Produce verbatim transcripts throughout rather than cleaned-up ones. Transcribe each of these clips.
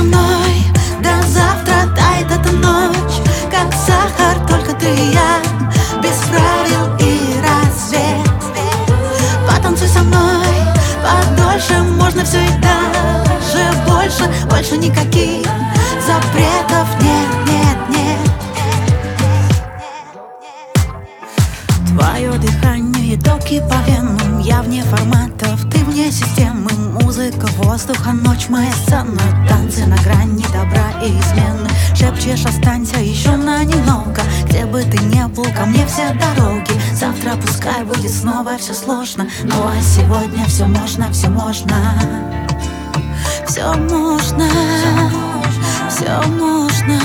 мной до завтра, тает эта ночь, как сахар, только ты и я, без правил и рассвет. Потанцуй со мной подольше, можно все и даже больше. Больше никаких запретов нет, нет, нет. Твое дыхание, токи по венам, я вне форматов, ты вне системы. Музыка, воздух, а ночь моя сцена. Танцы на грани добра и измены. Шепчешь, останься еще на немного. Где бы ты ни был, ко мне все дороги. Завтра пускай будет снова все сложно, ну а сегодня все можно, все можно. Все можно, все можно.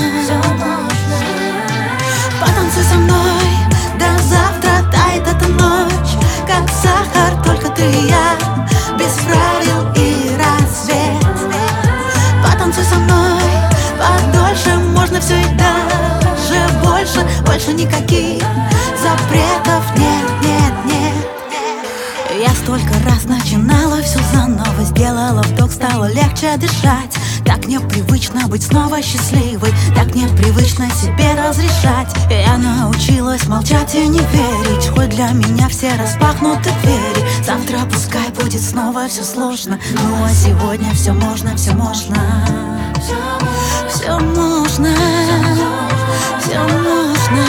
Потанцуй со мной до завтра, тает эта ночь, как сахар, только ты и я, без правил и рассвет. Потанцуй со мной подольше, можно все и даже больше. Больше никаких запретов нет, нет, нет. Я столько раз начинала все заново, сделала вдох, стало легче дышать. Так непривычно быть снова счастливой, так непривычно себе разрешать. Я научилась молчать и не верить, хоть для меня все распахнуты двери. Завтра пускай будет снова все сложно, ну а сегодня все можно, все можно. Все можно, все можно.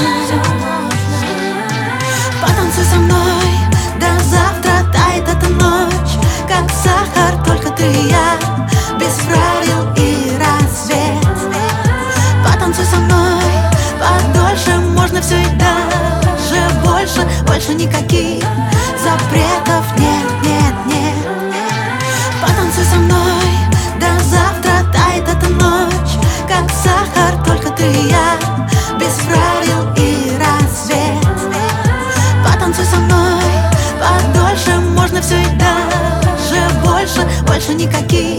Потанцуй со мной до завтра, тает эта ночь, как сахар, только ты и я, без правил и рассвет. Потанцуй со мной подольше, можно все и даже больше. Больше никаких запретов нет, нет, нет. Потанцуй со мной до завтра, тает эта ночь, как сахар, только ты и я, без правил и рассвет. Потанцуй со мной подольше, можно все и даже больше. Больше никаких